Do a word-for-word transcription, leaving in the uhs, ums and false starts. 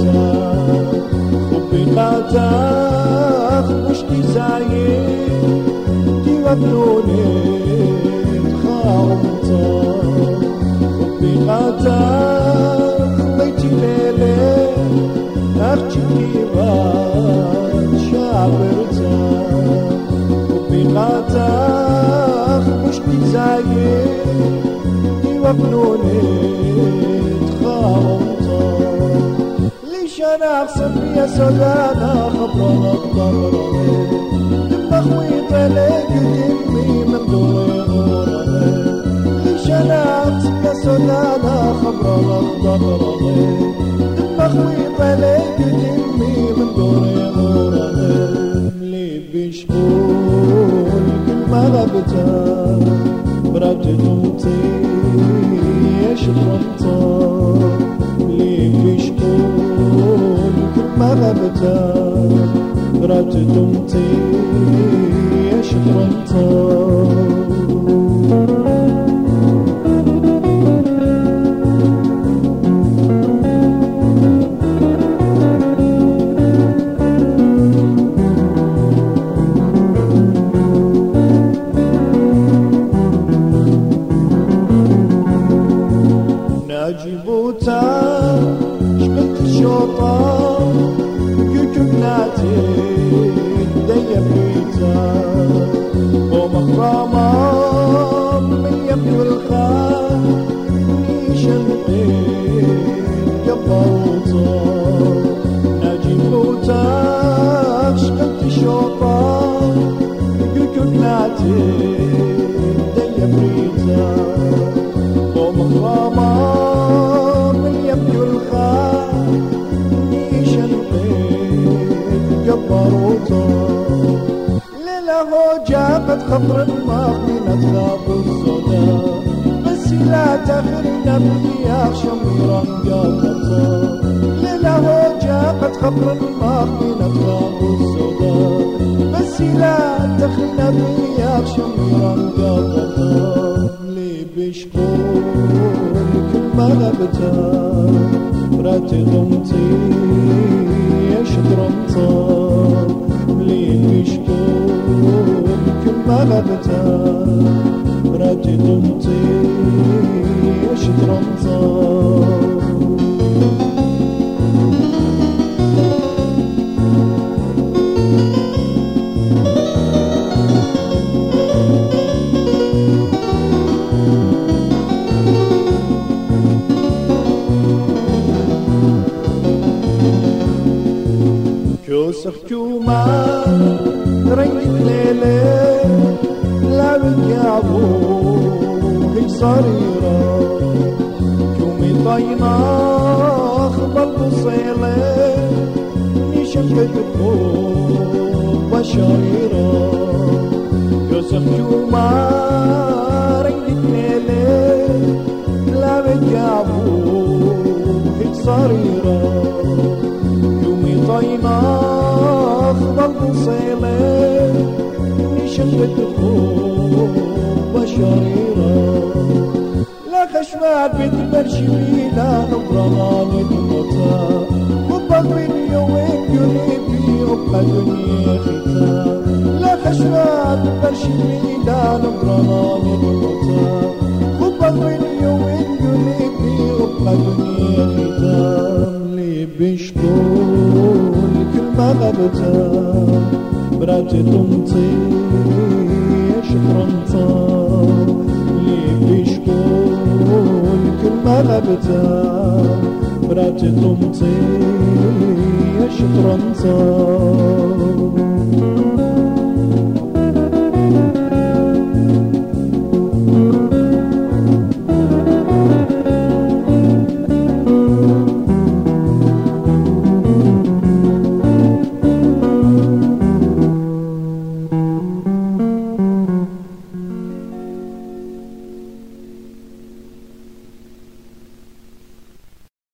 خبي قاتاخ مش كيسايين دي وبنوني تخاومتا خبي قاتاخ بيتي ليلي أختي كيبات شابرتا خبي قاتاخ مش كيسايين دي وبنوني تخاومتا أنا أقصد يا سودانا خبرنا بضررني لما خويت عليك دمي من دوري غورني ليش أنا أقصد يا سودانا خبرنا بضررني لما خويت عليك دمي من دوري غورني لي بيشكون كل ما غبتا برات نوتي يا شطرنتا لي بيشكون ما غبتا برات دمتي يا شطرنتا ناجبوتا شقلت الشوطان كناتي ديا بيتا ومغرامة من يبدو الخان نيشن بيت قبوتا ناجي بوتا شقلت الشوطان كناتي ديا بيتا ومغرامة من يبدو الخان نيشن جبروتا ليلة هو جابت خبر الماضينا تخاف الصدى بس لا تخرنا بياخ شميرا جابتا ليلة هو جابت خبر الماضينا تخاف الصدى بس لا تخرنا بياخ شميرا جابتا لي بيشكون كل ما غبتا براتي ضمتي يا شطرنتا لي بيشكون كل ما غبتا براتي ضمتي يا شطرنتا كوسخ كومان رنقت ليلة لا بيجابو هيك صريرة كومي طينا خبل بصيلة نشفت بوب بشريرة كوسخ كومان رنقت ليلة لا بيجابو هيك صريرة طينا أخضر بصيلة نشفت خوب بشريرة لا خشمات بتمرشي بينا نبرنا نتموتا وبق بيني وين قلبي وبقى دنيا ختا لا خشمات بتمرشي بينا نبرنا نتموتا وبق بيني وين قلبي وبقى دنيا ختا لي بيشكون ما غبتا براتي ضمتي يا شطرنتا لي بيشكون كل ما غبتا براتي ضمتي